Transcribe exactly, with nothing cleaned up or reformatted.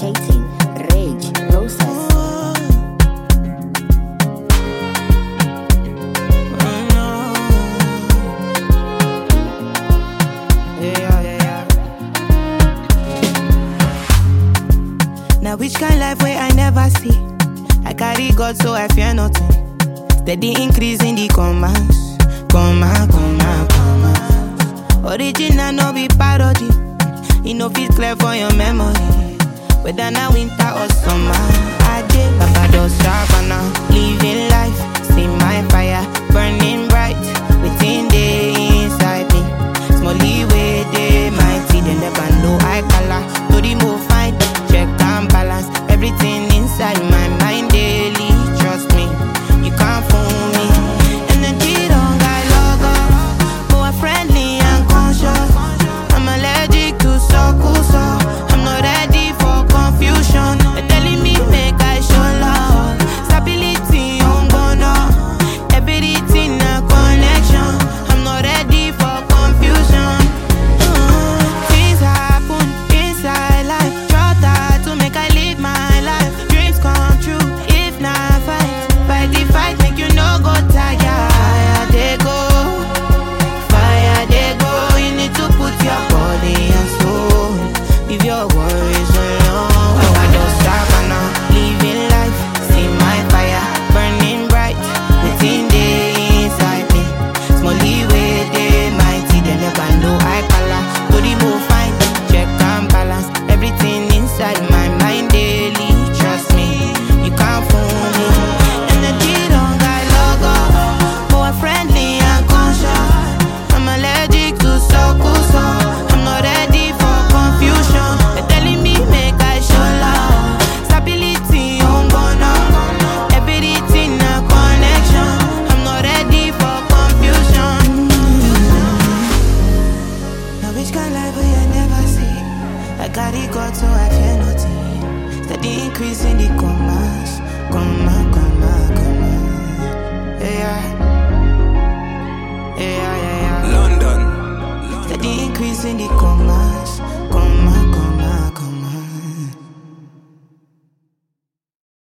initiating rage process. Now which kind life where I never see? I carry God so I fear nothing. Steady increase in the commas, comma, comma, comma. Original no be parody. You know fit clear for your memory. Whether na winter or summer, I did Barbados, Savannah, living life. See my fire burning bright within the inside me. Smally way they mighty, they never know I color. To the move fine, check and balance everything inside my mind daily. Trust me, you can't fool me. Energy don't got logo, more friendly and conscious. I'm allergic to circles, so I'm not ready for confusion. They're telling me make I show love, stability on bono, everything a connection. I'm not ready for confusion. Uh, things happen inside life, try that to make I live my life. Dreams come true if not fight, fight the fight make you no go tired. Fire they go, fire they go. You need to put your body and soul, leave your worries alone. I just Savannah, living life. See my fire burning bright within the inside me. Smally way they mighty, they never know I color. To the move fine, check and balance everything inside my mind daily. Trust me, you can't fool me. Energy don't got logo, more friendly and conscious. I'm allergic to circles, so I'm not ready for confusion. They're telling me make I show love, stability on bono, everything a connection. I'm not ready for confusion. Now which kind life will you never see? I carry God so I fear nothing. Steady increase in the commas, comma, comma, comma. Yeah, yeah, yeah, yeah. London. Steady increase in the commas,